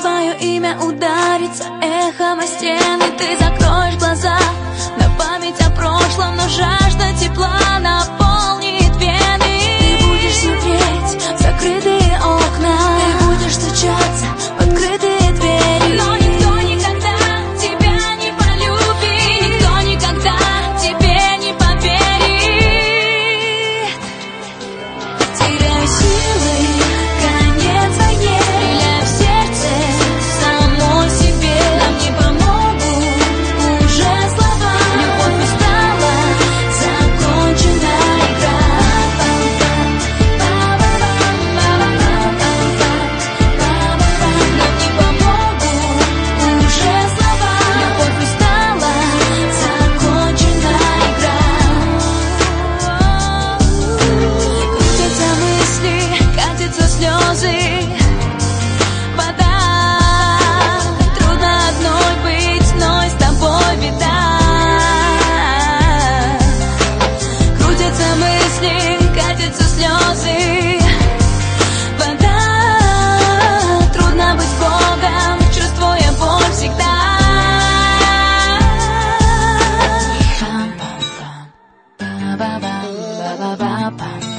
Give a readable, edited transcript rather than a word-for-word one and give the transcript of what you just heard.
твое имя ударится эхом о стены. Ты закроешь глаза на память о прошлом, но жажда тепла наполнит вены. Ты будешь смотреть в закрытые окна, ты будешь стучаться в открытые двери, но никто никогда тебя не полюбит, никто никогда тебе не поверит. Теряю силы, конец войне, стреляю в сердце самой себе. Нам не помогут уже слова, любовь устала, закончена игра. Нам не помогут уже слова, любовь устала, закончена игра. Крутятся мысли, катятся слезы, вода. Трудно одной быть, но и с тобой беда. Крутятся мысли, катятся слезы, вода. Трудно быть Богом, чувствуя боль всегда. Пам-пам-пам, па-ба-бам, па-ба-ба-пам.